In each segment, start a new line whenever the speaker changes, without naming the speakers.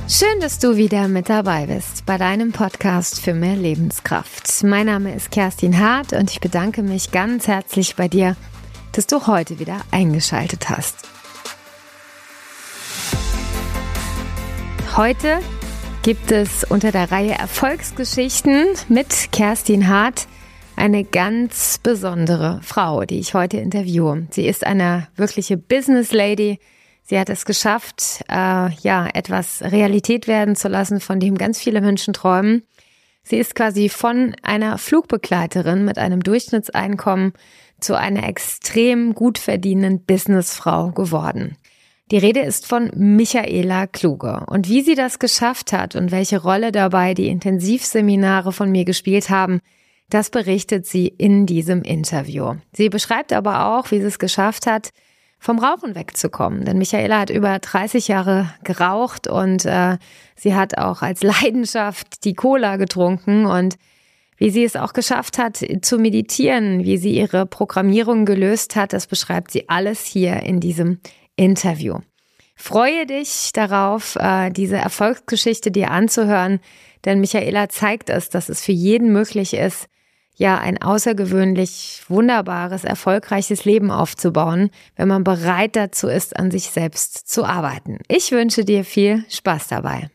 Schön, dass du wieder mit dabei bist bei deinem Podcast für mehr Lebenskraft. Mein Name ist Kerstin Hart und ich bedanke mich ganz herzlich bei dir, dass du heute wieder eingeschaltet hast. Heute gibt es unter der Reihe Erfolgsgeschichten mit Kerstin Hart eine ganz besondere Frau, die ich heute interviewe. Sie ist eine wirkliche Business Lady. Sie hat es geschafft, etwas Realität werden zu lassen, von dem ganz viele Menschen träumen. Sie ist quasi von einer Flugbegleiterin mit einem Durchschnittseinkommen zu einer extrem gut verdienenden Businessfrau geworden. Die Rede ist von Michaela Kluge. Und wie sie das geschafft hat und welche Rolle dabei die Intensivseminare von mir gespielt haben, das berichtet sie in diesem Interview. Sie beschreibt aber auch, wie sie es geschafft hat, vom Rauchen wegzukommen. Denn Michaela hat über 30 Jahre geraucht und sie hat auch als Leidenschaft die Cola getrunken und wie sie es auch geschafft hat zu meditieren, wie sie ihre Programmierung gelöst hat, das beschreibt sie alles hier in diesem Interview. Freue dich darauf, diese Erfolgsgeschichte dir anzuhören, denn Michaela zeigt es, dass es für jeden möglich ist, ein außergewöhnlich wunderbares, erfolgreiches Leben aufzubauen, wenn man bereit dazu ist, an sich selbst zu arbeiten. Ich wünsche dir viel Spaß dabei.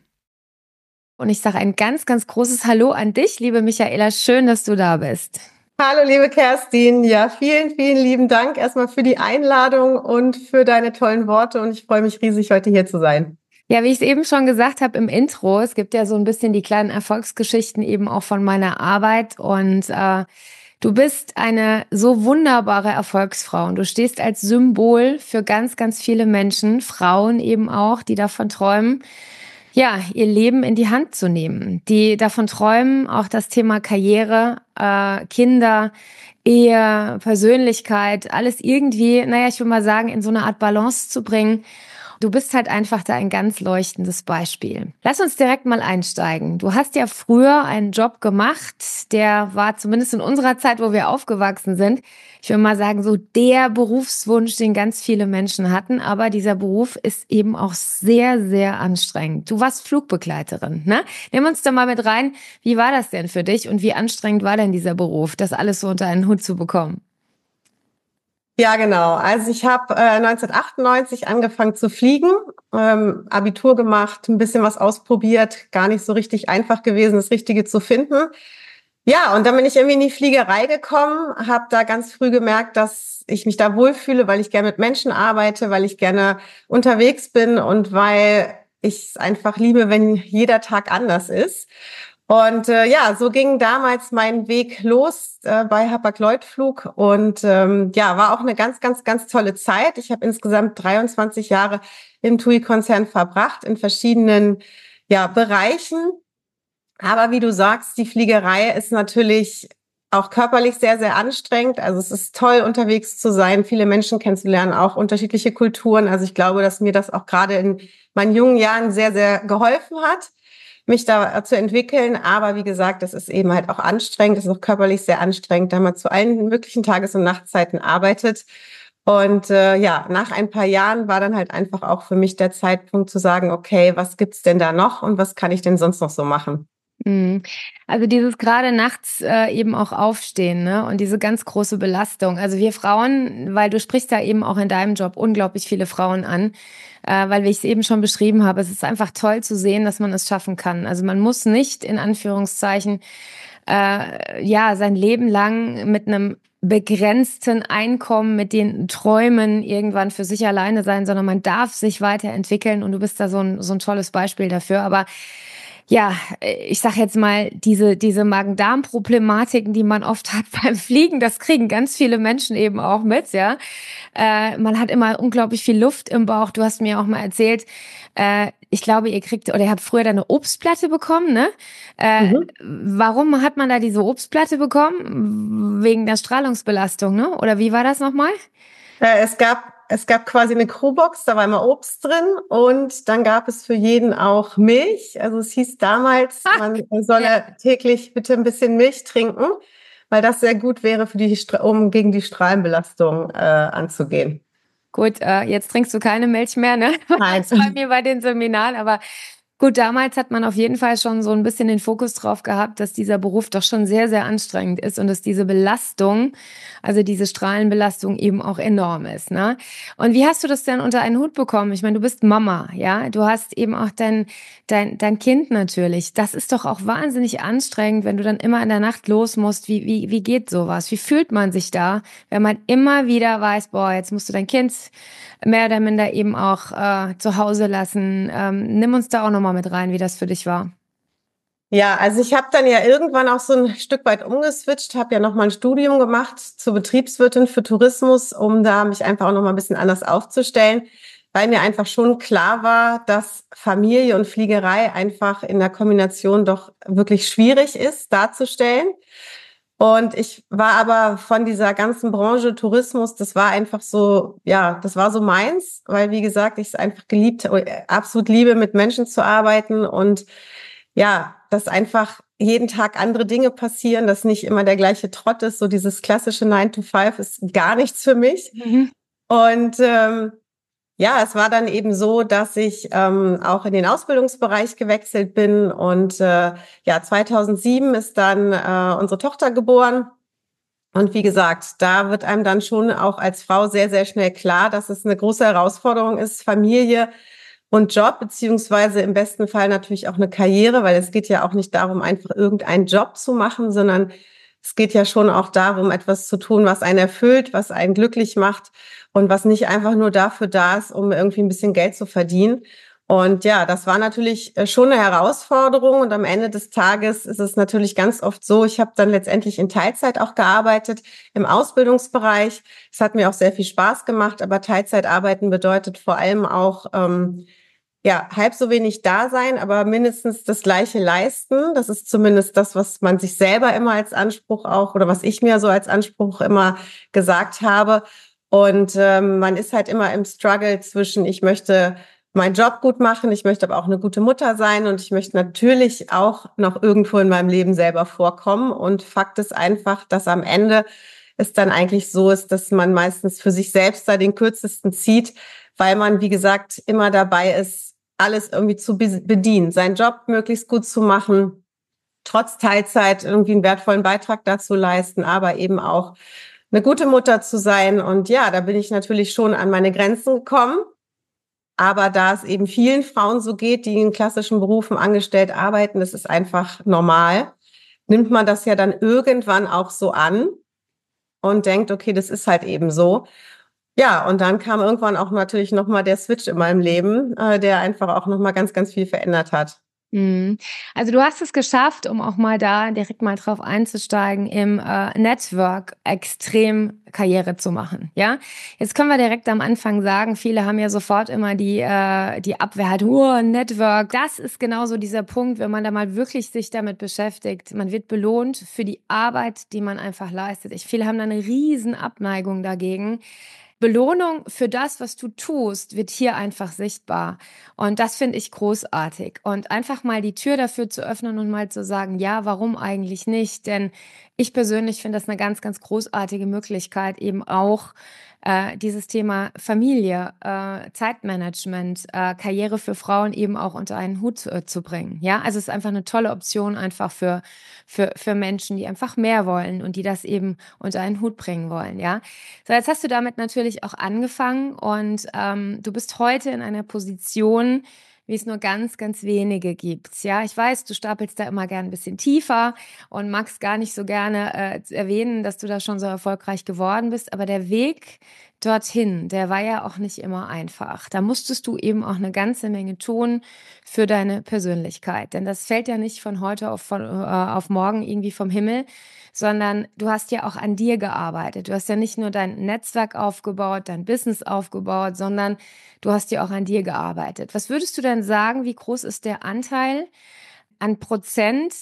Und ich sage ein ganz, ganz großes Hallo an dich, liebe Michaela. Schön, dass du da bist.
Hallo, liebe Kerstin. Ja, vielen, vielen lieben Dank erstmal für die Einladung und für deine tollen Worte. Und ich freue mich riesig, heute hier zu sein.
Ja, wie ich es eben schon gesagt habe im Intro, es gibt ja so ein bisschen die kleinen Erfolgsgeschichten eben auch von meiner Arbeit und du bist eine so wunderbare Erfolgsfrau und du stehst als Symbol für ganz, ganz viele Menschen, Frauen eben auch, die davon träumen, ihr Leben in die Hand zu nehmen, die davon träumen, auch das Thema Karriere, Kinder, Ehe, Persönlichkeit, alles irgendwie, ich will mal sagen, in so eine Art Balance zu bringen. Du bist halt einfach da ein ganz leuchtendes Beispiel. Lass uns direkt mal einsteigen. Du hast ja früher einen Job gemacht, der war zumindest in unserer Zeit, wo wir aufgewachsen sind, ich will mal sagen, so der Berufswunsch, den ganz viele Menschen hatten. Aber dieser Beruf ist eben auch sehr, sehr anstrengend. Du warst Flugbegleiterin, ne? Nimm uns da mal mit rein. Wie war das denn für dich und wie anstrengend war denn dieser Beruf, das alles so unter einen Hut zu bekommen?
Ja, genau. Also ich habe 1998 angefangen zu fliegen, Abitur gemacht, ein bisschen was ausprobiert, gar nicht so richtig einfach gewesen, das Richtige zu finden. Ja, und dann bin ich irgendwie in die Fliegerei gekommen, habe da ganz früh gemerkt, dass ich mich da wohlfühle, weil ich gerne mit Menschen arbeite, weil ich gerne unterwegs bin und weil ich es einfach liebe, wenn jeder Tag anders ist. Und so ging damals mein Weg los bei Hapag-Lloyd-Flug und war auch eine ganz, ganz, ganz tolle Zeit. Ich habe insgesamt 23 Jahre im TUI-Konzern verbracht in verschiedenen Bereichen. Aber wie du sagst, die Fliegerei ist natürlich auch körperlich sehr, sehr anstrengend. Also es ist toll, unterwegs zu sein, viele Menschen kennenzulernen, auch unterschiedliche Kulturen. Also ich glaube, dass mir das auch gerade in meinen jungen Jahren sehr, sehr geholfen hat, mich da zu entwickeln. Aber wie gesagt, das ist eben halt auch anstrengend. Das ist auch körperlich sehr anstrengend, da man zu allen möglichen Tages- und Nachtzeiten arbeitet. Und nach ein paar Jahren war dann halt einfach auch für mich der Zeitpunkt zu sagen, okay, was gibt's denn da noch und was kann ich denn sonst noch so machen?
Also dieses gerade nachts eben auch aufstehen, ne? Und diese ganz große Belastung. Also wir Frauen, weil du sprichst da eben auch in deinem Job unglaublich viele Frauen an, weil wie ich es eben schon beschrieben habe, es ist einfach toll zu sehen, dass man es schaffen kann. Also man muss nicht in Anführungszeichen sein Leben lang mit einem begrenzten Einkommen, mit den Träumen irgendwann für sich alleine sein, sondern man darf sich weiterentwickeln und du bist da so ein tolles Beispiel dafür. Aber ja, ich sag jetzt mal, diese Magen-Darm-Problematiken, die man oft hat beim Fliegen, das kriegen ganz viele Menschen eben auch mit, ja. Man hat immer unglaublich viel Luft im Bauch. Du hast mir auch mal erzählt, ich glaube, ihr habt früher da eine Obstplatte bekommen, ne? Warum hat man da diese Obstplatte bekommen? Wegen der Strahlungsbelastung, ne? Oder wie war das nochmal?
Es gab quasi eine Crewbox, da war immer Obst drin und dann gab es für jeden auch Milch. Also es hieß damals, man solle täglich bitte ein bisschen Milch trinken, weil das sehr gut wäre um gegen die Strahlenbelastung anzugehen.
Gut, jetzt trinkst du keine Milch mehr, ne?
Nein.
Das bei mir bei den Seminaren, aber Gut, damals hat man auf jeden Fall schon so ein bisschen den Fokus drauf gehabt, dass dieser Beruf doch schon sehr, sehr anstrengend ist und dass diese Belastung, also diese Strahlenbelastung eben auch enorm ist, ne? Und wie hast du das denn unter einen Hut bekommen? Ich meine, du bist Mama, ja? Du hast eben auch dein Kind natürlich. Das ist doch auch wahnsinnig anstrengend, wenn du dann immer in der Nacht los musst. Wie geht sowas? Wie fühlt man sich da, wenn man immer wieder weiß, boah, jetzt musst du dein Kind mehr oder minder eben auch zu Hause lassen. Nimm uns da auch nochmal mit rein, wie das für dich war.
Ja, also ich habe dann ja irgendwann auch so ein Stück weit umgeswitcht, habe ja noch mal ein Studium gemacht zur Betriebswirtin für Tourismus, um da mich einfach auch noch mal ein bisschen anders aufzustellen, weil mir einfach schon klar war, dass Familie und Fliegerei einfach in der Kombination doch wirklich schwierig ist darzustellen. Und ich war aber von dieser ganzen Branche Tourismus, das war einfach so, ja, das war so meins, weil wie gesagt, ich es einfach absolut liebe, mit Menschen zu arbeiten und ja, dass einfach jeden Tag andere Dinge passieren, dass nicht immer der gleiche Trott ist. So dieses klassische 9 to 5 ist gar nichts für mich.
Mhm.
Und ja, es war dann eben so, dass ich auch in den Ausbildungsbereich gewechselt bin. Und ja, 2007 ist dann unsere Tochter geboren. Und wie gesagt, da wird einem dann schon auch als Frau sehr, sehr schnell klar, dass es eine große Herausforderung ist, Familie und Job, beziehungsweise im besten Fall natürlich auch eine Karriere, weil es geht ja auch nicht darum, einfach irgendeinen Job zu machen, sondern es geht ja schon auch darum, etwas zu tun, was einen erfüllt, was einen glücklich macht und was nicht einfach nur dafür da ist, um irgendwie ein bisschen Geld zu verdienen. Und ja, das war natürlich schon eine Herausforderung. Und am Ende des Tages ist es natürlich ganz oft so, ich habe dann letztendlich in Teilzeit auch gearbeitet im Ausbildungsbereich. Es hat mir auch sehr viel Spaß gemacht, aber Teilzeitarbeiten bedeutet vor allem auch, ja, halb so wenig da sein, aber mindestens das Gleiche leisten. Das ist zumindest das, was man sich selber immer als Anspruch auch oder was ich mir so als Anspruch immer gesagt habe. Und man ist halt immer im Struggle zwischen, ich möchte meinen Job gut machen, ich möchte aber auch eine gute Mutter sein und ich möchte natürlich auch noch irgendwo in meinem Leben selber vorkommen. Und Fakt ist einfach, dass am Ende es dann eigentlich so ist, dass man meistens für sich selbst da den kürzesten zieht, weil man, wie gesagt, immer dabei ist, alles irgendwie zu bedienen, seinen Job möglichst gut zu machen, trotz Teilzeit irgendwie einen wertvollen Beitrag dazu leisten, aber eben auch eine gute Mutter zu sein. Und ja, da bin ich natürlich schon an meine Grenzen gekommen. Aber da es eben vielen Frauen so geht, die in klassischen Berufen angestellt arbeiten, das ist einfach normal, nimmt man das ja dann irgendwann auch so an und denkt, okay, das ist halt eben so. Ja, und dann kam irgendwann auch natürlich nochmal der Switch in meinem Leben, der einfach auch nochmal ganz, ganz viel verändert hat.
Mhm. Also, du hast es geschafft, um auch mal da direkt mal drauf einzusteigen, im Network extrem Karriere zu machen, ja? Jetzt können wir direkt am Anfang sagen, viele haben ja sofort immer die Abwehrhaltung: „Oh, Network." Das ist genauso dieser Punkt, wenn man da mal wirklich sich damit beschäftigt. Man wird belohnt für die Arbeit, die man einfach leistet. Viele haben da 'ne riesen Abneigung dagegen. Belohnung für das, was du tust, wird hier einfach sichtbar. Und das finde ich großartig. Und einfach mal die Tür dafür zu öffnen und mal zu sagen, ja, warum eigentlich nicht? Denn ich persönlich finde das eine ganz, ganz großartige Möglichkeit, eben auch dieses Thema Familie, Zeitmanagement, Karriere für Frauen eben auch unter einen Hut zu bringen. Ja, also es ist einfach eine tolle Option einfach für Menschen, die einfach mehr wollen und die das eben unter einen Hut bringen wollen. Ja, so, jetzt hast du damit natürlich auch angefangen und du bist heute in einer Position, wie es nur ganz, ganz wenige gibt. Ja, ich weiß, du stapelst da immer gern ein bisschen tiefer und magst gar nicht so gerne erwähnen, dass du da schon so erfolgreich geworden bist, aber der Weg dorthin, der war ja auch nicht immer einfach. Da musstest du eben auch eine ganze Menge tun für deine Persönlichkeit, denn das fällt ja nicht von heute auf morgen irgendwie vom Himmel, sondern du hast ja auch an dir gearbeitet. Du hast ja nicht nur dein Netzwerk aufgebaut, dein Business aufgebaut, sondern du hast ja auch an dir gearbeitet. Was würdest du denn sagen, wie groß ist der Anteil an Prozent,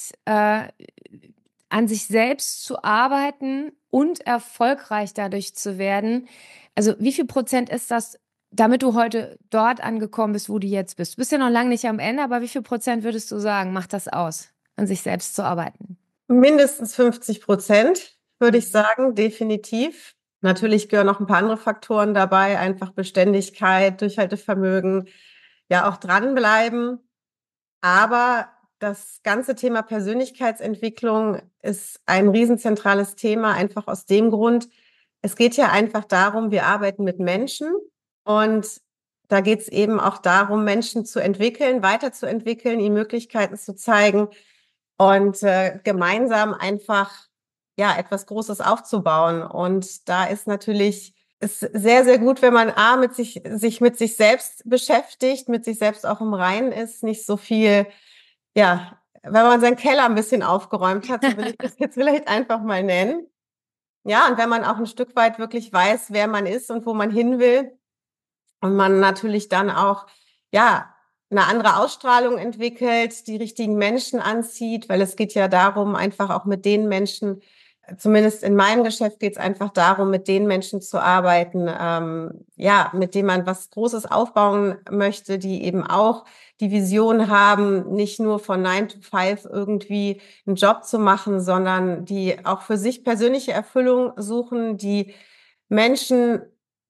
an sich selbst zu arbeiten und erfolgreich dadurch zu werden? Also wie viel Prozent ist das, damit du heute dort angekommen bist, wo du jetzt bist? Du bist ja noch lange nicht am Ende, aber wie viel Prozent würdest du sagen, macht das aus, an sich selbst zu arbeiten?
Mindestens 50%, würde ich sagen, definitiv. Natürlich gehören noch ein paar andere Faktoren dabei, einfach Beständigkeit, Durchhaltevermögen, ja auch dranbleiben. Aber das ganze Thema Persönlichkeitsentwicklung ist ein riesenzentrales Thema, einfach aus dem Grund, es geht ja einfach darum, wir arbeiten mit Menschen und da geht es eben auch darum, Menschen zu entwickeln, weiterzuentwickeln, ihnen Möglichkeiten zu zeigen und gemeinsam einfach ja etwas Großes aufzubauen. Und da ist natürlich ist sehr, sehr gut, wenn man sich mit sich selbst beschäftigt, mit sich selbst auch im Reinen ist, nicht so viel, ja, wenn man seinen Keller ein bisschen aufgeräumt hat, so will ich das jetzt vielleicht einfach mal nennen. Ja, und wenn man auch ein Stück weit wirklich weiß, wer man ist und wo man hin will und man natürlich dann auch, ja, eine andere Ausstrahlung entwickelt, die richtigen Menschen anzieht, weil es geht ja darum, einfach auch mit den Menschen, zumindest in meinem Geschäft geht es einfach darum, mit den Menschen zu arbeiten, ja, mit denen man was Großes aufbauen möchte, die eben auch die Vision haben, nicht nur von 9 to 5 irgendwie einen Job zu machen, sondern die auch für sich persönliche Erfüllung suchen, die Menschen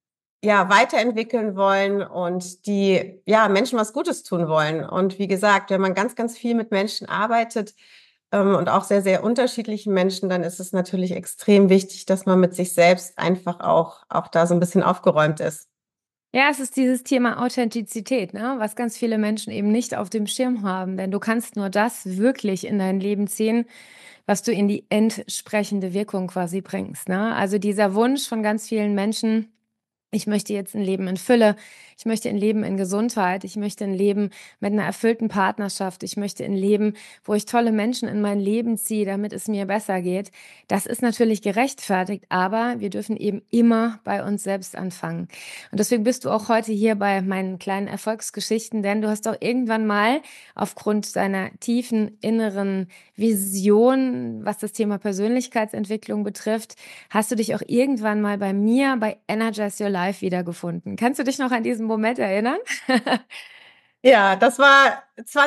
ja weiterentwickeln wollen und die ja Menschen was Gutes tun wollen. Und wie gesagt, wenn man ganz, ganz viel mit Menschen arbeitet und auch sehr, sehr unterschiedlichen Menschen, dann ist es natürlich extrem wichtig, dass man mit sich selbst einfach auch da so ein bisschen aufgeräumt ist.
Ja, es ist dieses Thema Authentizität, ne, was ganz viele Menschen eben nicht auf dem Schirm haben, denn du kannst nur das wirklich in dein Leben ziehen, was du in die entsprechende Wirkung quasi bringst, ne? Also dieser Wunsch von ganz vielen Menschen: Ich möchte jetzt ein Leben in Fülle. Ich möchte ein Leben in Gesundheit. Ich möchte ein Leben mit einer erfüllten Partnerschaft. Ich möchte ein Leben, wo ich tolle Menschen in mein Leben ziehe, damit es mir besser geht. Das ist natürlich gerechtfertigt, aber wir dürfen eben immer bei uns selbst anfangen. Und deswegen bist du auch heute hier bei meinen kleinen Erfolgsgeschichten, denn du hast doch irgendwann mal aufgrund deiner tiefen inneren Vision, was das Thema Persönlichkeitsentwicklung betrifft, hast du dich auch irgendwann mal bei mir bei Energize Your Life wiedergefunden. Kannst du dich noch an diesen Moment erinnern?
Ja, das war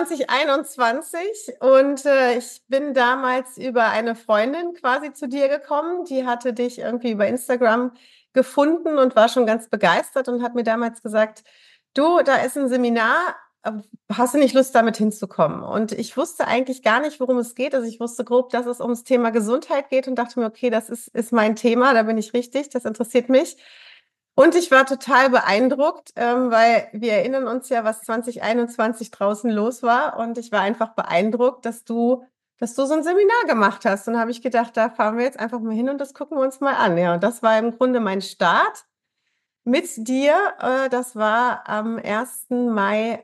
2021 und ich bin damals über eine Freundin quasi zu dir gekommen. Die hatte dich irgendwie über Instagram gefunden und war schon ganz begeistert und hat mir damals gesagt, du, da ist ein Seminar, hast du nicht Lust, damit hinzukommen? Und ich wusste eigentlich gar nicht, worum es geht. Also ich wusste grob, dass es ums Thema Gesundheit geht und dachte mir, okay, ist mein Thema, da bin ich richtig, das interessiert mich. Und ich war total beeindruckt, weil wir erinnern uns ja, was 2021 draußen los war. Und ich war einfach beeindruckt, dass du so ein Seminar gemacht hast. Und habe ich gedacht, da fahren wir jetzt einfach mal hin und das gucken wir uns mal an. Ja, und das war im Grunde mein Start mit dir. Das war am 1. Mai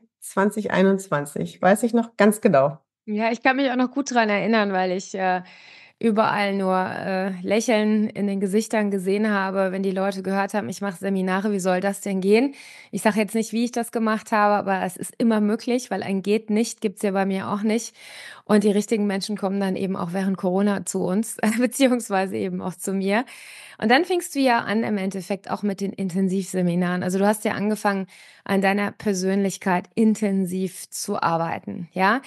2021. Weiß ich noch ganz genau.
Ja, ich kann mich auch noch gut dran erinnern, weil ich überall nur Lächeln in den Gesichtern gesehen habe, wenn die Leute gehört haben, ich mache Seminare, wie soll das denn gehen? Ich sage jetzt nicht, wie ich das gemacht habe, aber es ist immer möglich, weil ein geht nicht, gibt's ja bei mir auch nicht. Und die richtigen Menschen kommen dann eben auch während Corona zu uns, beziehungsweise eben auch zu mir. Und dann fingst du ja an, im Endeffekt auch mit den Intensivseminaren. Also du hast ja angefangen, an deiner Persönlichkeit intensiv zu arbeiten, ja?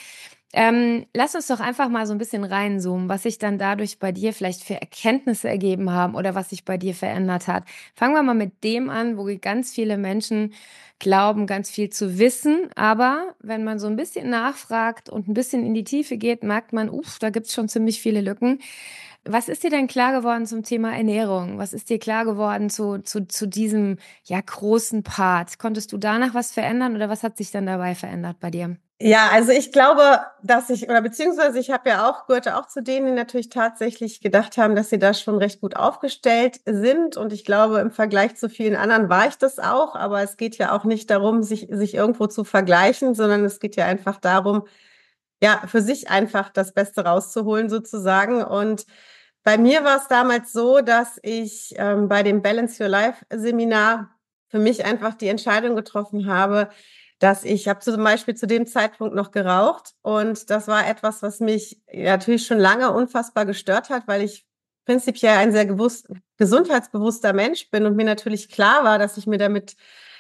Lass uns doch einfach mal so ein bisschen reinzoomen, was sich dann dadurch bei dir vielleicht für Erkenntnisse ergeben haben oder was sich bei dir verändert hat. Fangen wir mal mit dem an, wo ganz viele Menschen glauben, ganz viel zu wissen, aber wenn man so ein bisschen nachfragt und ein bisschen in die Tiefe geht, merkt man, da gibt's schon ziemlich viele Lücken. Was ist dir denn klar geworden zum Thema Ernährung? Was ist dir klar geworden zu diesem, ja, großen Part? Konntest du danach was verändern oder was hat sich dann dabei verändert bei dir?
Ja, also ich glaube, oder beziehungsweise ich habe ja auch, gehörte auch zu denen, die natürlich tatsächlich gedacht haben, dass sie da schon recht gut aufgestellt sind. Und ich glaube, im Vergleich zu vielen anderen war ich das auch. Aber es geht ja auch nicht darum, sich irgendwo zu vergleichen, sondern es geht ja einfach darum, ja, für sich einfach das Beste rauszuholen sozusagen. Und bei mir war es damals so, dass ich bei dem Balance Your Life Seminar für mich einfach die Entscheidung getroffen habe, dass ich habe zum Beispiel zu dem Zeitpunkt noch geraucht und das war etwas, was mich natürlich schon lange unfassbar gestört hat, weil ich prinzipiell ein sehr gesundheitsbewusster Mensch bin und mir natürlich klar war, dass ich mir damit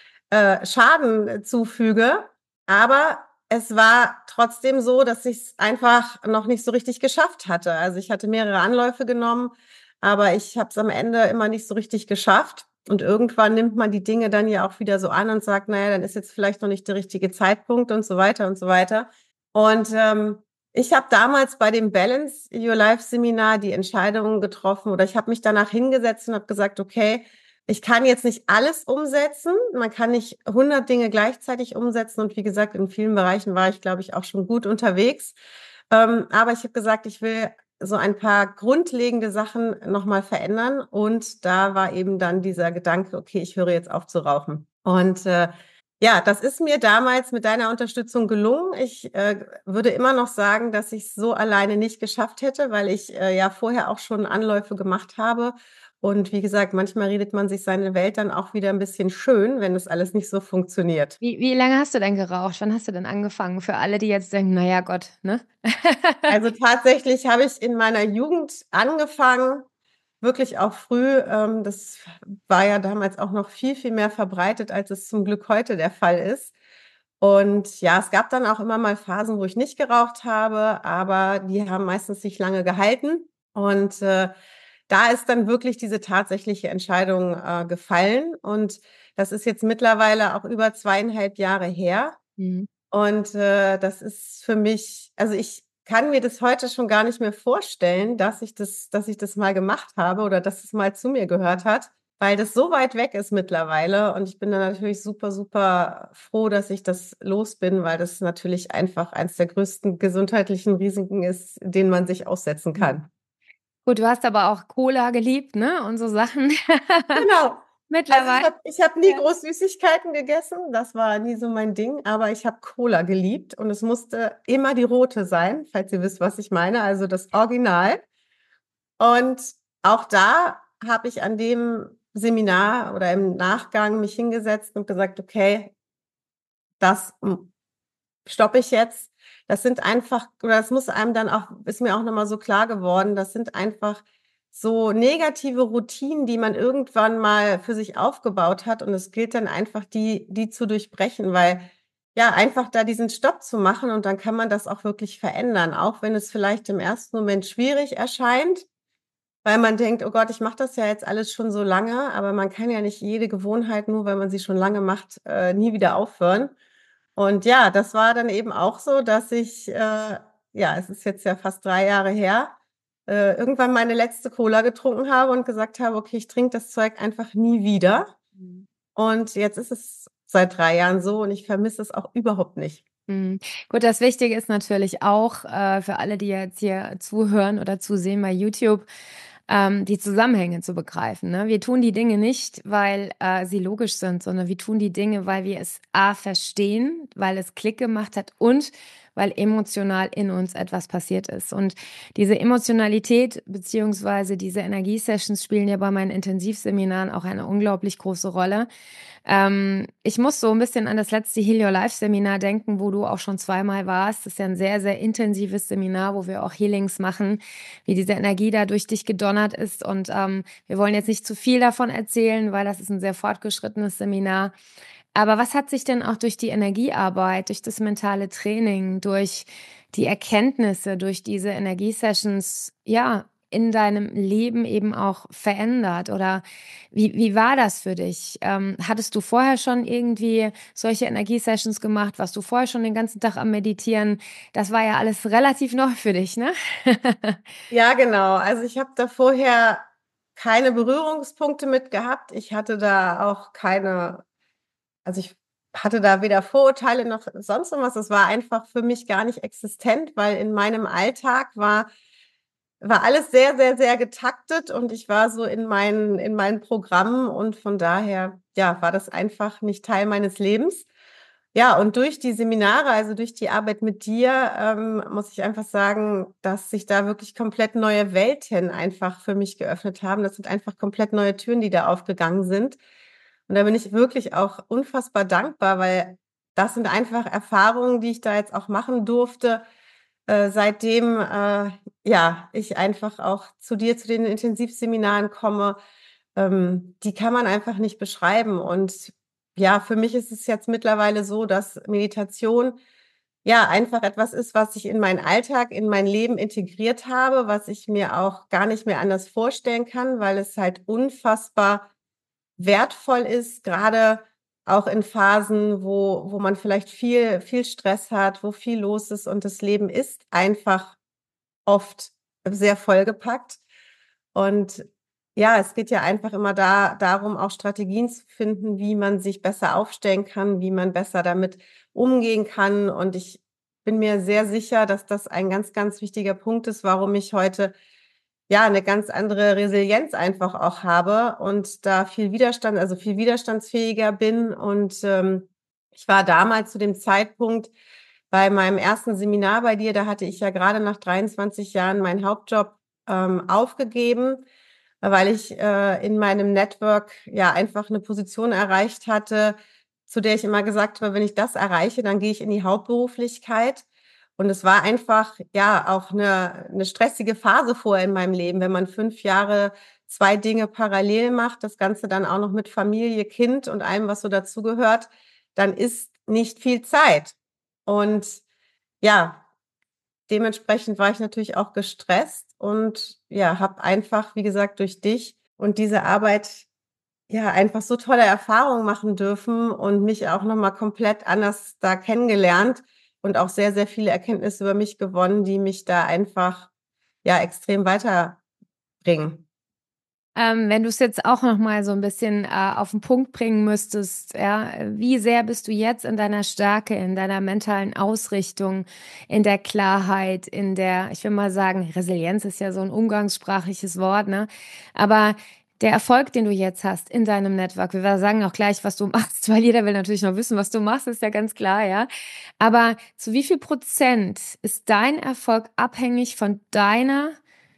Schaden zufüge. Aber es war trotzdem so, dass ich es einfach noch nicht so richtig geschafft hatte. Also ich hatte mehrere Anläufe genommen, aber ich habe es am Ende immer nicht so richtig geschafft. Und irgendwann nimmt man die Dinge dann ja auch wieder so an und sagt, naja, dann ist jetzt vielleicht noch nicht der richtige Zeitpunkt und so weiter und so weiter. Und ich habe damals bei dem Balance Your Life Seminar die Entscheidung getroffen oder ich habe mich danach hingesetzt und habe gesagt, okay, ich kann jetzt nicht alles umsetzen. Man kann nicht 100 Dinge gleichzeitig umsetzen. Und wie gesagt, in vielen Bereichen war ich, glaube ich, auch schon gut unterwegs. Aber ich habe gesagt, ich will so ein paar grundlegende Sachen nochmal verändern. Und da war eben dann dieser Gedanke, okay, ich höre jetzt auf zu rauchen. Und ja, das ist mir damals mit deiner Unterstützung gelungen. Ich würde immer noch sagen, dass ich es so alleine nicht geschafft hätte, weil ich ja vorher auch schon Anläufe gemacht habe. Und wie gesagt, manchmal redet man sich seine Welt dann auch wieder ein bisschen schön, wenn das alles nicht so funktioniert.
Wie lange hast du denn geraucht? Wann hast du denn angefangen? Für alle, die jetzt denken: „Na ja, Gott“, ne?
Also tatsächlich habe ich in meiner Jugend angefangen, wirklich auch früh. Das war ja damals auch noch viel, viel mehr verbreitet, als es zum Glück heute der Fall ist. Und ja, es gab dann auch immer mal Phasen, wo ich nicht geraucht habe, aber die haben meistens nicht lange gehalten. Und da ist dann wirklich diese tatsächliche Entscheidung gefallen. Und das ist jetzt mittlerweile auch über 2,5 Jahre her.
Mhm.
Und das ist für mich, also ich kann mir das heute schon gar nicht mehr vorstellen, dass ich das mal gemacht habe oder dass es mal zu mir gehört hat, weil das so weit weg ist mittlerweile. Und ich bin dann natürlich super, super froh, dass ich das los bin, weil das natürlich einfach eines der größten gesundheitlichen Risiken ist, denen man sich aussetzen
Mhm.
kann.
Gut, du hast aber auch Cola geliebt, ne, und so Sachen.
Genau. Also
Mittlerweile
ich habe nie
ja.
groß Süßigkeiten gegessen, das war nie so mein Ding, aber ich habe Cola geliebt und es musste immer die rote sein, falls ihr wisst, was ich meine, also das Original. Und auch da habe ich an dem Seminar oder im Nachgang mich hingesetzt und gesagt, okay, das stoppe ich jetzt. Das sind einfach, oder das muss einem dann auch, ist mir auch nochmal so klar geworden, das sind einfach so negative Routinen, die man irgendwann mal für sich aufgebaut hat. Und es gilt dann einfach, die zu durchbrechen, weil ja, einfach da diesen Stopp zu machen und dann kann man das auch wirklich verändern, auch wenn es vielleicht im ersten Moment schwierig erscheint, weil man denkt, oh Gott, ich mache das ja jetzt alles schon so lange, aber man kann ja nicht jede Gewohnheit, nur weil man sie schon lange macht, nie wieder aufhören. Und ja, das war dann eben auch so, dass ich, ja, es ist jetzt ja fast 3 Jahre her, irgendwann meine letzte Cola getrunken habe und gesagt habe: „Okay, ich trinke das Zeug einfach nie wieder.“
Mhm.
Und jetzt ist es seit 3 Jahren so und ich vermisse es auch überhaupt nicht.
Mhm. Gut, das Wichtige ist natürlich auch, für alle, die jetzt hier zuhören oder zusehen bei YouTube, die Zusammenhänge zu begreifen, ne? Wir tun die Dinge nicht, weil, sie logisch sind, sondern wir tun die Dinge, weil wir es A verstehen, weil es Klick gemacht hat und weil emotional in uns etwas passiert ist. Und diese Emotionalität beziehungsweise diese Energiesessions spielen ja bei meinen Intensivseminaren auch eine unglaublich große Rolle. Ich muss so ein bisschen an das letzte Heal Your Life Seminar denken, wo du auch schon zweimal warst. Das ist ja ein sehr, sehr intensives Seminar, wo wir auch Healings machen, wie diese Energie da durch dich gedonnert ist. Und wir wollen jetzt nicht zu viel davon erzählen, weil das ist ein sehr fortgeschrittenes Seminar. Aber was hat sich denn auch durch die Energiearbeit, durch das mentale Training, durch die Erkenntnisse, durch diese Energiesessions, ja, in deinem Leben eben auch verändert? Oder wie war das für dich? Hattest du vorher schon irgendwie solche Energiesessions gemacht? Warst du vorher schon den ganzen Tag am Meditieren? Das war ja alles relativ neu für dich, ne?
Ja, genau. Also, ich habe da vorher keine Berührungspunkte mit gehabt. Ich hatte da auch keine, also, ich hatte da weder Vorurteile noch sonst irgendwas. Das war einfach für mich gar nicht existent, weil in meinem Alltag war alles sehr, sehr, sehr getaktet und ich war so in meinen Programmen und von daher, ja, war das einfach nicht Teil meines Lebens. Ja, und durch die Seminare, also durch die Arbeit mit dir, muss ich einfach sagen, dass sich da wirklich komplett neue Welten einfach für mich geöffnet haben. Das sind einfach komplett neue Türen, die da aufgegangen sind. Und da bin ich wirklich auch unfassbar dankbar, weil das sind einfach Erfahrungen, die ich da jetzt auch machen durfte, seitdem, ja, ich einfach auch zu dir zu den Intensivseminaren komme. Die kann man einfach nicht beschreiben. Und ja, für mich ist es jetzt mittlerweile so, dass Meditation ja einfach etwas ist, was ich in meinen Alltag, in mein Leben integriert habe, was ich mir auch gar nicht mehr anders vorstellen kann, weil es halt unfassbar wertvoll ist, gerade auch in Phasen, wo man vielleicht viel Stress hat, wo viel los ist und das Leben ist einfach oft sehr vollgepackt. Und ja, es geht ja einfach immer darum, auch Strategien zu finden, wie man sich besser aufstellen kann, wie man besser damit umgehen kann. Und ich bin mir sehr sicher, dass das ein ganz, ganz wichtiger Punkt ist, warum ich heute ja eine ganz andere Resilienz einfach auch habe und da viel widerstandsfähiger bin. Und ich war damals zu dem Zeitpunkt bei meinem ersten Seminar bei dir, da hatte ich ja gerade nach 23 Jahren meinen Hauptjob aufgegeben, weil ich in meinem Network ja einfach eine Position erreicht hatte, zu der ich immer gesagt habe, wenn ich das erreiche, dann gehe ich in die Hauptberuflichkeit. Und es war einfach ja auch eine stressige Phase vorher in meinem Leben, wenn man 5 Jahre 2 Dinge parallel macht, das Ganze dann auch noch mit Familie, Kind und allem, was so dazugehört, dann ist nicht viel Zeit. Und ja, dementsprechend war ich natürlich auch gestresst und ja, habe einfach, wie gesagt, durch dich und diese Arbeit ja einfach so tolle Erfahrungen machen dürfen und mich auch noch mal komplett anders da kennengelernt und auch sehr, sehr viele Erkenntnisse über mich gewonnen, die mich da einfach ja extrem weiterbringen.
Wenn du es jetzt auch noch mal so ein bisschen, auf 'n Punkt bringen müsstest, ja, wie sehr bist du jetzt in deiner Stärke, in deiner mentalen Ausrichtung, in der Klarheit, in der ich will mal sagen, Resilienz ist ja so ein umgangssprachliches Wort, ne? Aber der Erfolg, den du jetzt hast in deinem Network, wir sagen auch gleich, was du machst, weil jeder will natürlich noch wissen, was du machst, ist ja ganz klar, ja? Aber zu wie viel Prozent ist dein Erfolg abhängig von deiner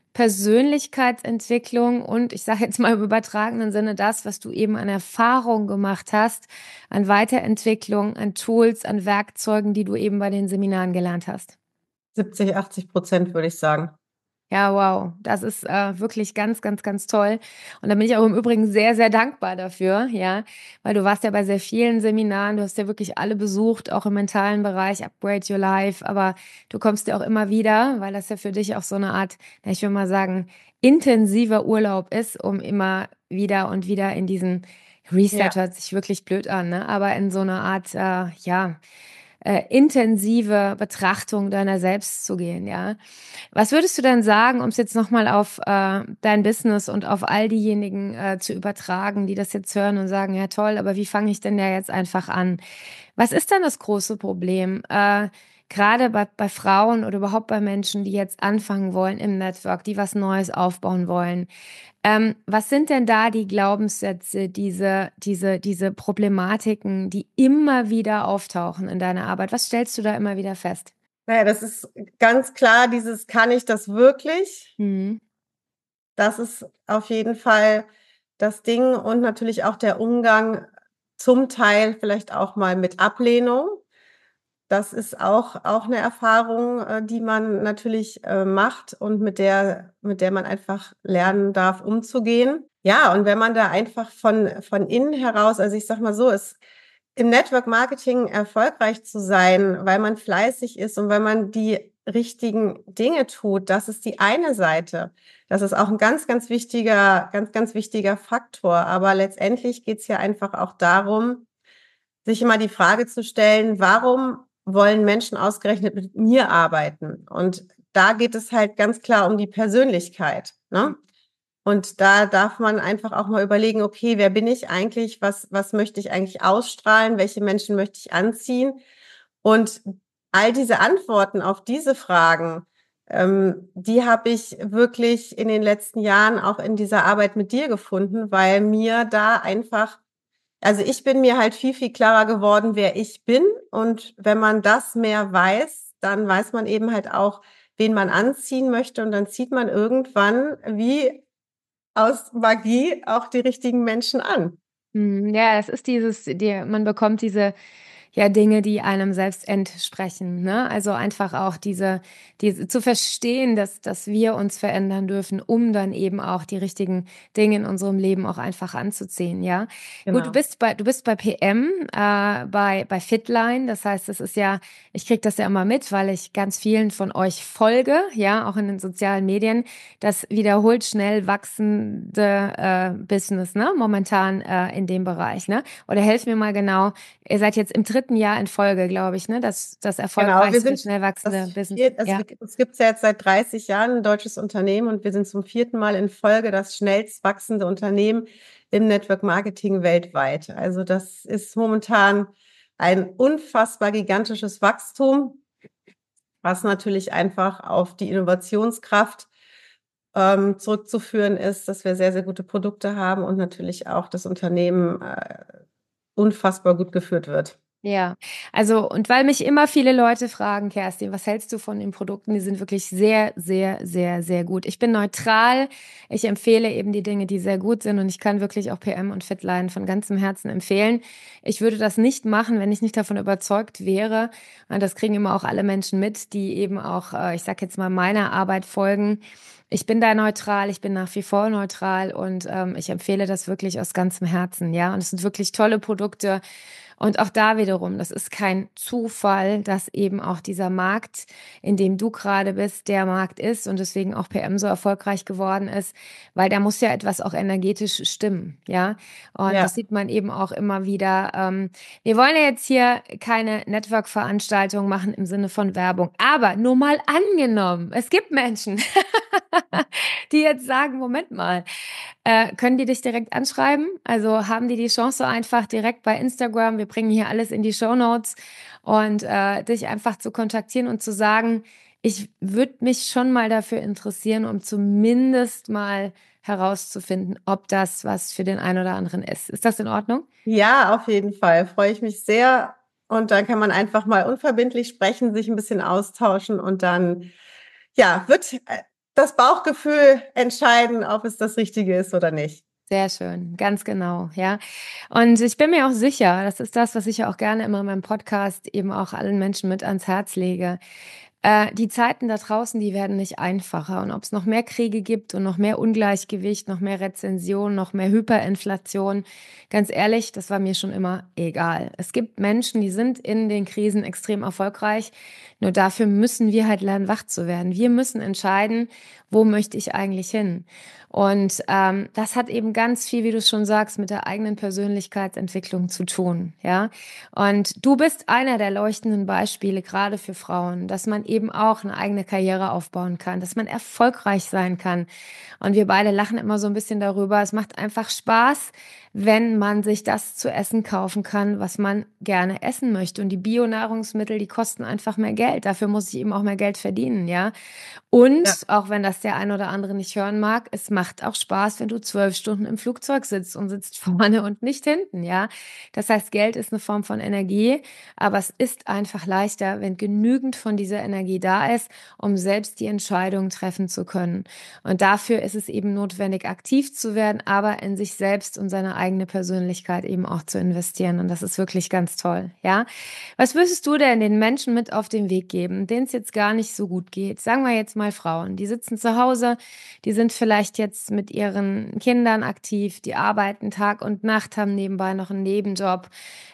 Persönlichkeitsentwicklung und ich sage jetzt mal im übertragenen Sinne das, was du eben an Erfahrung gemacht hast, an Weiterentwicklung, an Tools, an Werkzeugen, die du eben bei den Seminaren gelernt hast.
70, 80% würde ich sagen.
Ja, wow, das ist wirklich ganz, ganz, ganz toll. Und da bin ich auch im Übrigen sehr, sehr dankbar dafür, ja, weil du warst ja bei sehr vielen Seminaren, du hast ja wirklich alle besucht, auch im mentalen Bereich, Upgrade Your Life, aber du kommst ja auch immer wieder, weil das ja für dich auch so eine Art, ja, ich will mal sagen, intensiver Urlaub ist, um immer wieder und wieder in diesen Reset
Ja.
hört sich wirklich blöd an, ne? Aber in so eine Art, ja, intensive Betrachtung deiner selbst zu gehen, ja. Was würdest du denn sagen, um es jetzt nochmal auf dein Business und auf all diejenigen zu übertragen, die das jetzt hören und sagen, ja toll, aber wie fange ich denn da jetzt einfach an? Was ist denn das große Problem? Gerade bei Frauen oder überhaupt bei Menschen, die jetzt anfangen wollen im Network, die was Neues aufbauen wollen. Was sind denn da die Glaubenssätze, diese Problematiken, die immer wieder auftauchen in deiner Arbeit? Was stellst du da immer wieder fest?
Naja, das ist ganz klar, dieses kann ich das wirklich?
Mhm.
Das ist auf jeden Fall das Ding und natürlich auch der Umgang zum Teil vielleicht auch mal mit Ablehnung. Das ist auch 'ne Erfahrung, die man natürlich, macht und mit der man einfach lernen darf, umzugehen. Ja, und wenn man da einfach von innen heraus also, ich sage mal so, es im Network Marketing erfolgreich zu sein, weil man fleißig ist und weil man die richtigen Dinge tut, das ist die eine Seite. Das ist auch 'n ganz wichtiger Faktor. Aber letztendlich geht's ja einfach auch darum, sich immer die Frage zu stellen: „Warum wollen Menschen ausgerechnet mit mir arbeiten?“ Und da geht es halt ganz klar um die Persönlichkeit, ne? Und da darf man einfach auch mal überlegen: „Okay, wer bin ich eigentlich? Was möchte ich eigentlich ausstrahlen? Welche Menschen möchte ich anziehen?“ Und all diese Antworten auf diese Fragen, die habe ich wirklich in den letzten Jahren auch in dieser Arbeit mit dir gefunden, weil mir da einfach also, ich bin mir halt viel klarer geworden, wer ich bin. Und wenn man das mehr weiß, dann weiß man eben halt auch, wen man anziehen möchte. Und dann zieht man irgendwann wie aus Magie auch die richtigen Menschen an.
Ja, das ist man bekommt ja Dinge, die einem selbst entsprechen, ne? Also einfach auch diese zu verstehen, dass wir uns verändern dürfen, um dann eben auch die richtigen Dinge in unserem Leben auch einfach anzuziehen, ja? Gut,
Genau.
du bist bei PM, bei Fitline. Das heißt, das ist ja, ich kriege das ja immer mit, weil ich ganz vielen von euch folge, ja, auch in den sozialen Medien. Das wiederholt schnell wachsende Business, ne? Momentan in dem Bereich, ne? Oder helft mir mal genau. Ihr seid jetzt im dritten Jahr in Folge, glaube ich, ne? Das
Genau, wir
erfolgreichste,
sind
schnell wachsende
das
Business.
vierte, also
Ja.
uns gibt's ja jetzt seit 30 Jahren, ein deutsches Unternehmen, und wir sind zum vierten Mal in Folge das schnellst wachsende Unternehmen im Network Marketing weltweit. Also das ist momentan ein unfassbar gigantisches Wachstum, was natürlich einfach auf die Innovationskraft zurückzuführen ist, dass wir sehr, sehr gute Produkte haben und natürlich auch das Unternehmen unfassbar gut geführt wird.
Ja, also und weil mich immer viele Leute fragen, Kerstin, was hältst du von den Produkten? Die sind wirklich sehr, sehr, sehr, sehr gut. Ich bin neutral. Ich empfehle eben die Dinge, die sehr gut sind und ich kann wirklich auch PM und Fitline von ganzem Herzen empfehlen. Ich würde das nicht machen, wenn ich nicht davon überzeugt wäre. Und das kriegen immer auch alle Menschen mit, die eben auch, ich sag jetzt mal, meiner Arbeit folgen. Ich bin da neutral, ich bin nach wie vor neutral und ich empfehle das wirklich aus ganzem Herzen, ja. Und es sind wirklich tolle Produkte. Und auch da wiederum, das ist kein Zufall, dass eben auch dieser Markt, in dem du gerade bist, der Markt ist und deswegen auch PM so erfolgreich geworden ist, weil da muss ja etwas auch energetisch stimmen, ja. Und das
Ja.
sieht man eben auch immer wieder. Wir wollen ja jetzt hier keine Network-Veranstaltung machen im Sinne von Werbung, aber nur mal angenommen, es gibt Menschen, die jetzt sagen, Moment mal, können die dich direkt anschreiben? Also haben die Chance einfach direkt bei Instagram, wir bringen hier alles in die Shownotes und dich einfach zu kontaktieren und zu sagen, ich würde mich schon mal dafür interessieren, um zumindest mal herauszufinden, ob das was für den einen oder anderen ist. Ist das in Ordnung?
Ja, auf jeden Fall. Freue ich mich sehr. Und dann kann man einfach mal unverbindlich sprechen, sich ein bisschen austauschen und dann, ja, wird das Bauchgefühl entscheiden, ob es das Richtige ist oder nicht.
Sehr schön, ganz genau, ja. Und ich bin mir auch sicher, das ist das, was ich ja auch gerne immer in meinem Podcast eben auch allen Menschen mit ans Herz lege. Die Zeiten da draußen, die werden nicht einfacher. Und ob es noch mehr Kriege gibt und noch mehr Ungleichgewicht, noch mehr Rezension, noch mehr Hyperinflation, ganz ehrlich, das war mir schon immer egal. Es gibt Menschen, die sind in den Krisen extrem erfolgreich. Nur dafür müssen wir halt lernen, wach zu werden. Wir müssen entscheiden, wo möchte ich eigentlich hin? Und das hat eben ganz viel, wie du schon sagst, mit der eigenen Persönlichkeitsentwicklung zu tun, ja. Und du bist einer der leuchtenden Beispiele, gerade für Frauen, dass man eben auch eine eigene Karriere aufbauen kann, dass man erfolgreich sein kann. Und wir beide lachen immer so ein bisschen darüber. Es macht einfach Spaß, wenn man sich das zu essen kaufen kann, was man gerne essen möchte. Und die Bionahrungsmittel, die kosten einfach mehr Geld. Dafür muss ich eben auch mehr Geld verdienen, ja.
Ja.
Und, auch wenn das der ein oder andere nicht hören mag, es macht auch Spaß, wenn du 12 Stunden im Flugzeug sitzt und sitzt vorne und nicht hinten, ja. Das heißt, Geld ist eine Form von Energie, aber es ist einfach leichter, wenn genügend von dieser Energie da ist, um selbst die Entscheidung treffen zu können. Und dafür ist es eben notwendig, aktiv zu werden, aber in sich selbst und seine eigene Persönlichkeit eben auch zu investieren. Und das ist wirklich ganz toll, ja. Was würdest du denn den Menschen mit auf den Weg geben, denen es jetzt gar nicht so gut geht? Sagen wir jetzt mal Frauen, die sitzen zu Hause, die sind vielleicht jetzt mit ihren Kindern aktiv, die arbeiten Tag und Nacht, haben nebenbei noch einen Nebenjob.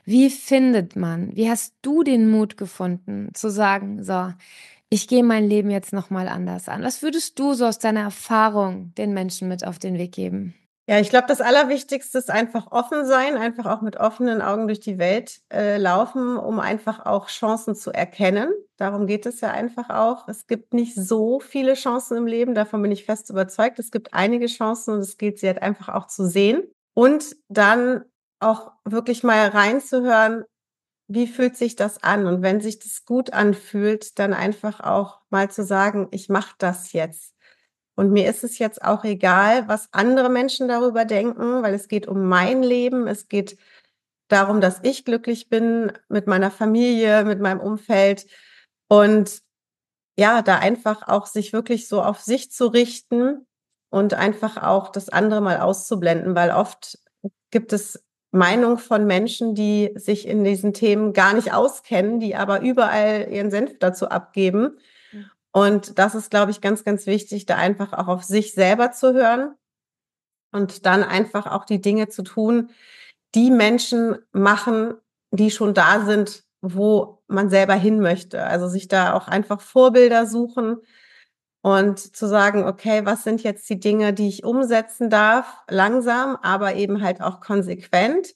Wie hast du den Mut gefunden, zu sagen, so, ich gehe mein Leben jetzt nochmal anders an? Was würdest du so aus deiner Erfahrung den Menschen mit auf den Weg geben?
Ja, ich glaube, das Allerwichtigste ist einfach offen sein, einfach auch mit offenen Augen durch die Welt laufen, um einfach auch Chancen zu erkennen. Darum geht es ja einfach auch. Es gibt nicht so viele Chancen im Leben, davon bin ich fest überzeugt. Es gibt einige Chancen und es gilt sie halt einfach auch zu sehen und dann auch wirklich mal reinzuhören, wie fühlt sich das an? Und wenn sich das gut anfühlt, dann einfach auch mal zu sagen, ich mache das jetzt. Und mir ist es jetzt auch egal, was andere Menschen darüber denken, weil es geht um mein Leben. Es geht darum, dass ich glücklich bin mit meiner Familie, mit meinem Umfeld. Und ja, da einfach auch sich wirklich so auf sich zu richten und einfach auch das andere mal auszublenden, weil oft gibt es Meinung von Menschen, die sich in diesen Themen gar nicht auskennen, die aber überall ihren Senf dazu abgeben. Und das ist, glaube ich, ganz, ganz wichtig, da einfach auch auf sich selber zu hören und dann einfach auch die Dinge zu tun, die Menschen machen, die schon da sind, wo man selber hin möchte. Also sich da auch einfach Vorbilder suchen und zu sagen, okay, was sind jetzt die Dinge, die ich umsetzen darf, langsam, aber eben halt auch konsequent.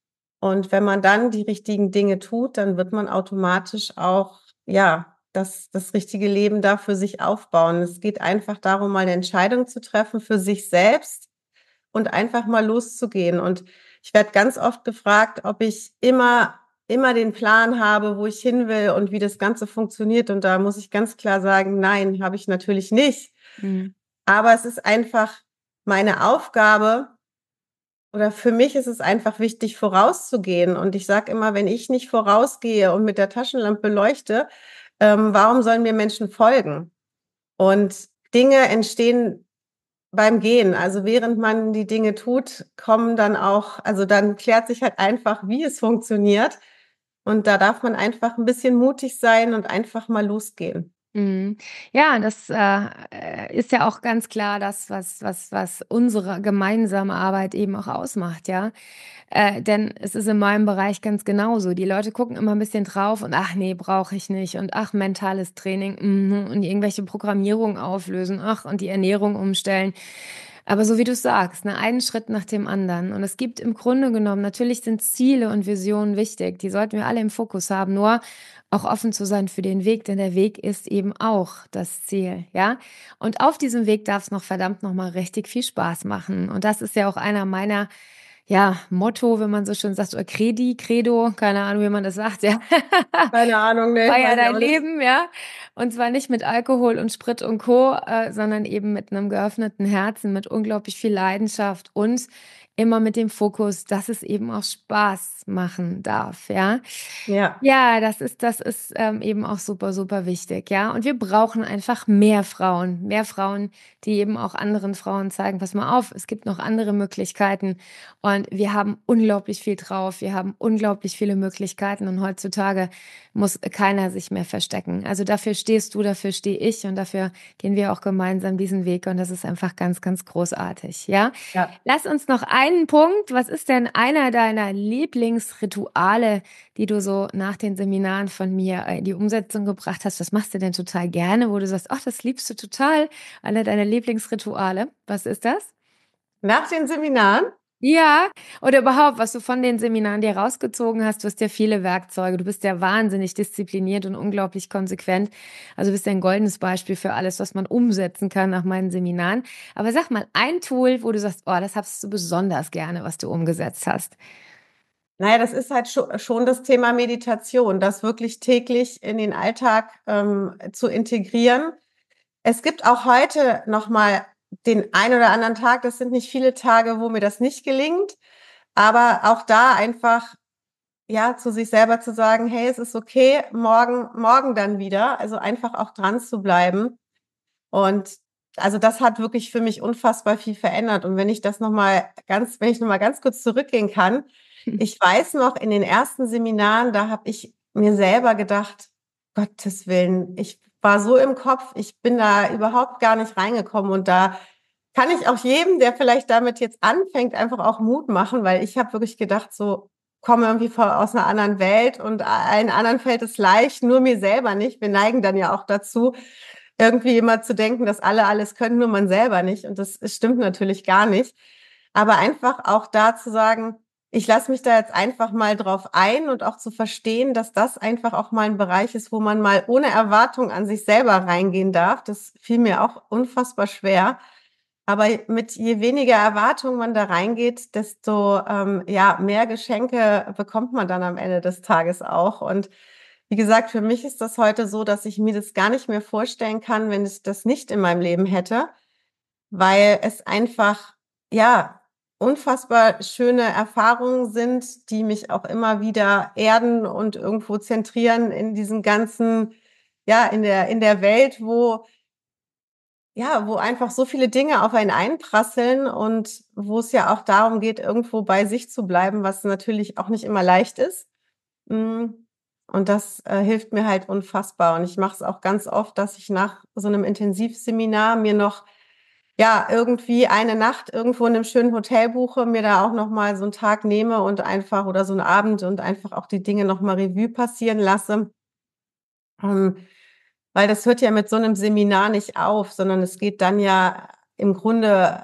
Und wenn man dann die richtigen Dinge tut, dann wird man automatisch auch, ja, das richtige Leben da für sich aufbauen. Es geht einfach darum, mal eine Entscheidung zu treffen für sich selbst und einfach mal loszugehen. Und ich werde ganz oft gefragt, ob ich immer den Plan habe, wo ich hin will und wie das Ganze funktioniert. Und da muss ich ganz klar sagen, nein, habe ich natürlich nicht.
Mhm.
Aber es ist einfach meine Aufgabe, oder für mich ist es einfach wichtig, vorauszugehen. Und ich sage immer, wenn ich nicht vorausgehe und mit der Taschenlampe leuchte, warum sollen mir Menschen folgen? Und Dinge entstehen beim Gehen. Also während man die Dinge tut, kommen dann auch, also dann klärt sich halt einfach, wie es funktioniert. Und da darf man einfach ein bisschen mutig sein und einfach mal losgehen.
Mhm. Ja, das, ist ja auch ganz klar das, was unsere gemeinsame Arbeit eben auch ausmacht, ja? Denn es ist in meinem Bereich ganz genauso. Die Leute gucken immer ein bisschen drauf und: „Ach nee, brauche ich nicht“ und „Ach, mentales Training, und irgendwelche Programmierung auflösen, ach, und die Ernährung umstellen.“ Aber so wie du sagst, ne, einen Schritt nach dem anderen. Und es gibt im Grunde genommen natürlich sind Ziele und Visionen wichtig, die sollten wir alle im Fokus haben, nur auch offen zu sein für den Weg, denn der Weg ist eben auch das Ziel, ja? Und auf diesem Weg darf es noch verdammt noch mal richtig viel Spaß machen. Und das ist ja auch einer meiner ja, Motto, wenn man so schön sagt, oder Credo, keine Ahnung, wie man das sagt, ja.
Keine Ahnung, ne,
Feier
weiß ich
dein
auch nicht.
Leben, ja. Und zwar nicht mit Alkohol und Sprit und Co., sondern eben mit einem geöffneten Herzen, mit unglaublich viel Leidenschaft und immer mit dem Fokus, dass es eben auch Spaß machen darf, ja.
Ja,
Ja, das ist, eben auch super, super wichtig, ja. Und wir brauchen einfach mehr Frauen, die eben auch anderen Frauen zeigen: „Pass mal auf, es gibt noch andere Möglichkeiten und wir haben unglaublich viel drauf. Wir haben unglaublich viele Möglichkeiten und heutzutage muss keiner sich mehr verstecken.“ Also, dafür stehst du, dafür stehe ich und dafür gehen wir auch gemeinsam diesen Weg und das ist einfach ganz, ganz großartig, ja?
ja.
Lass uns noch einen Punkt was ist denn einer deiner Lieblingsrituale, die du so nach den Seminaren von mir, in die Umsetzung gebracht hast? Was machst du denn total gerne, wo du sagst: „Ach, das liebst du total“, einer deiner Lieblingsrituale? Was ist das?
Nach den Seminaren?
Ja, oder überhaupt, was du von den Seminaren dir rausgezogen hast. Du hast ja viele Werkzeuge. Du bist ja wahnsinnig diszipliniert und unglaublich konsequent. Also bist ja ein goldenes Beispiel für alles, was man umsetzen kann nach meinen Seminaren. Aber sag mal, ein Tool, wo du sagst: „Oh, das hast du besonders gerne, was du umgesetzt hast.“
Naja, das ist halt schon das Thema Meditation, das wirklich täglich in den Alltag, zu integrieren. Es gibt auch heute noch mal den einen oder anderen Tag, das sind nicht viele Tage, wo mir das nicht gelingt, aber auch da einfach, ja, zu sich selber zu sagen: „Hey, es ist okay, morgen dann wieder.“ Also, einfach auch dran zu bleiben. Und also, das hat wirklich für mich unfassbar viel verändert. Und wenn ich noch mal ganz kurz zurückgehen kann, ich weiß noch, in den ersten Seminaren, da habe ich mir selber gedacht: „Gottes Willen, ich war so im Kopf, ich bin da überhaupt gar nicht reingekommen.“ Und da kann ich auch jedem, der vielleicht damit jetzt anfängt, einfach auch Mut machen, weil ich habe wirklich gedacht so, komme irgendwie aus einer anderen Welt und allen anderen fällt es leicht, nur mir selber nicht. Wir neigen dann ja auch dazu, irgendwie immer zu denken, dass alle alles können, nur man selber nicht. Und das stimmt natürlich gar nicht. Aber einfach auch da zu sagen, ich lasse mich da jetzt einfach mal drauf ein und auch zu verstehen, dass das einfach auch mal ein Bereich ist, wo man mal ohne Erwartung an sich selber reingehen darf. Das fiel mir auch unfassbar schwer. Aber mit je weniger Erwartung man da reingeht, desto, ja, mehr Geschenke bekommt man dann am Ende des Tages auch. Und wie gesagt, für mich ist das heute so, dass ich mir das gar nicht mehr vorstellen kann, wenn ich das nicht in meinem Leben hätte, weil es einfach, ja, unfassbar schöne Erfahrungen sind, die mich auch immer wieder erden und irgendwo zentrieren in diesem ganzen, ja, in der Welt, wo ja, wo einfach so viele Dinge auf einen einprasseln und wo es ja auch darum geht, irgendwo bei sich zu bleiben, was natürlich auch nicht immer leicht ist. Hm, und das, hilft mir halt unfassbar. Und ich mache es auch ganz oft, dass ich nach so 'nem Intensivseminar mir noch, ja, irgendwie eine Nacht irgendwo in 'nem schönen Hotel buche, mir da auch noch mal so 'n Tag nehme und einfach oder so 'n Abend und einfach auch die Dinge noch mal Revue passieren lasse. Ähm, weil das hört ja mit so 'nem Seminar nicht auf, sondern es geht dann ja im Grunde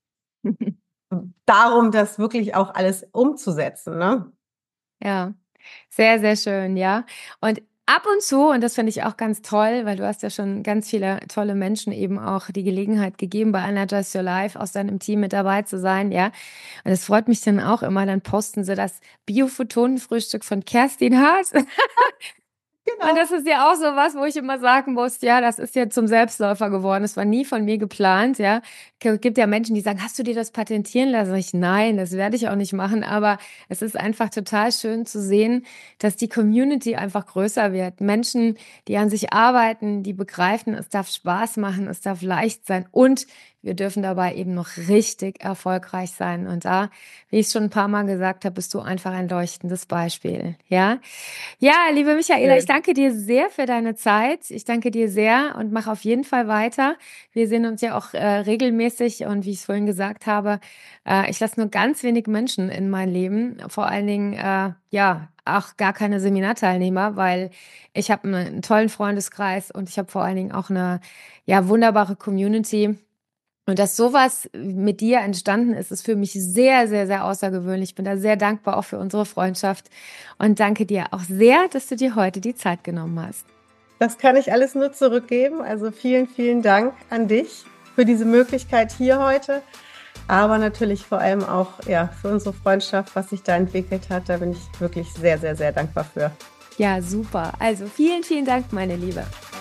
darum, das wirklich auch alles umzusetzen, ne?
Ja, sehr, sehr schön, ja. Und ab und zu, und das finde ich auch ganz toll, weil du hast ja schon ganz viele tolle Menschen eben auch die Gelegenheit gegeben, bei Energize Your Life aus deinem Team mit dabei zu sein, ja. Und es freut mich dann auch immer, dann posten sie das Bio-Photonen-Frühstück von Kerstin Hart. Und
Genau.
das ist ja auch so was, wo ich immer sagen muss, ja, das ist ja zum Selbstläufer geworden. Das war nie von mir geplant, ja. Gibt ja Menschen, die sagen: „Hast du dir das patentieren lassen?“ Sage ich: „Nein, das werde ich auch nicht machen.“ Aber es ist einfach total schön zu sehen, dass die Community einfach größer wird. Menschen, die an sich arbeiten, die begreifen, es darf Spaß machen, es darf leicht sein und wir dürfen dabei eben noch richtig erfolgreich sein. Und da, wie ich schon ein paar Mal gesagt habe, bist du einfach ein leuchtendes Beispiel, ja? Ja, liebe Michaela, ich
Schön.
danke dir sehr für deine Zeit. Ich danke dir sehr und mach auf jeden Fall weiter. Wir sehen uns ja auch regelmäßig und wie ich es vorhin gesagt habe, ich lasse nur ganz wenig Menschen in mein Leben. Vor allen Dingen, ja, auch gar keine Seminarteilnehmer, weil ich habe einen tollen Freundeskreis und ich habe vor allen Dingen auch eine, ja, wunderbare Community. Und dass sowas mit dir entstanden ist, ist für mich sehr, sehr, sehr außergewöhnlich. Ich bin da sehr dankbar auch für unsere Freundschaft und danke dir auch sehr, dass du dir heute die Zeit genommen hast.
Das kann ich alles nur zurückgeben. Also vielen, vielen Dank an dich für diese Möglichkeit hier heute, aber natürlich vor allem auch, ja, für unsere Freundschaft, was sich da entwickelt hat. Da bin ich wirklich sehr, sehr, sehr dankbar für.
Ja, super. Also vielen, vielen Dank, meine Liebe.